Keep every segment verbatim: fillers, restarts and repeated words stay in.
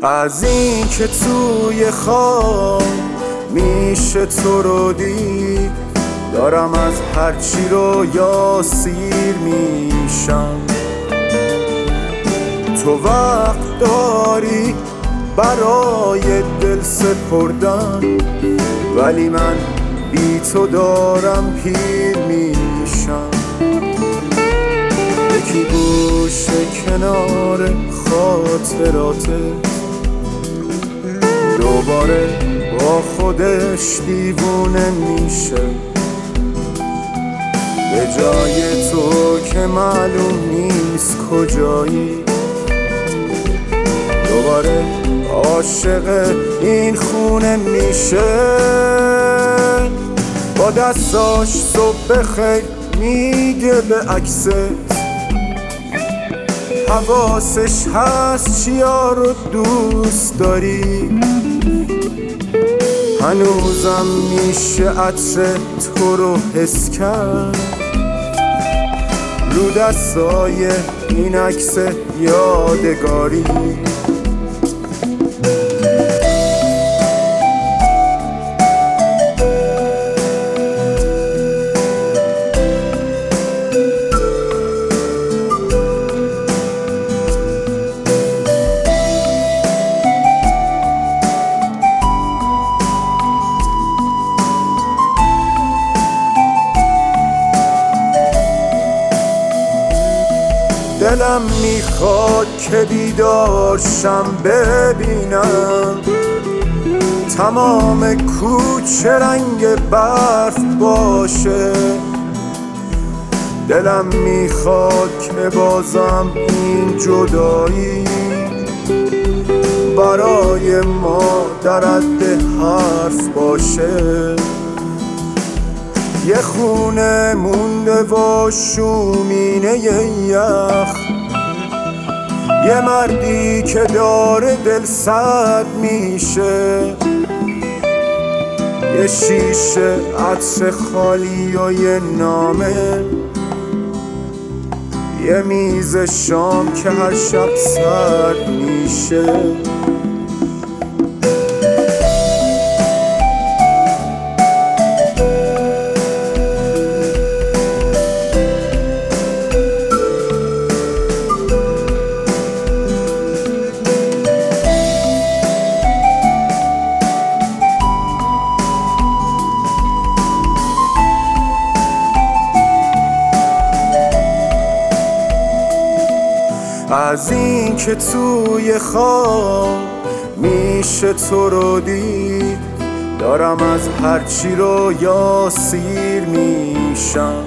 از این که توی خواب میشه تو رو دید، دارم از هرچی رو یا سیر میشم. تو وقت داری برای دل سپردن، ولی من بی تو دارم پیر میشم. یکی گوشه کنار خاطراتت دوباره با خودش دیوونه میشه، به جای تو که معلوم نیست کجایی. دوباره عاشق این خونه میشه، با دستاش صبح خیر میگه به عکست، حواسش هست چیا رو دوست داری. هنوزم میشه عطر تو رو حس کرد رو دستای این عکس یادگاری. دلم میخواد که بیدارشم ببینم تمام کوچه رنگ برف باشه. دلم میخواد که بازم این جدایی برای ما در حد حرف باشه. یه خونه مونده و شومینه یخ، یه مردی که داره دل سرد میشه، یه شیشه عطر خالی و یه نامه، یه میز شام که هر شب سرد میشه. از این که توی خواب میشه تو رو دید، دارم از هرچی رو یا سیر میشم.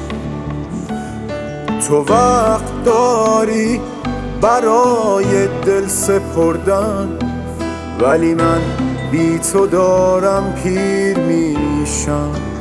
تو وقت داری برای دل سپردن، ولی من بی تو دارم پیر میشم.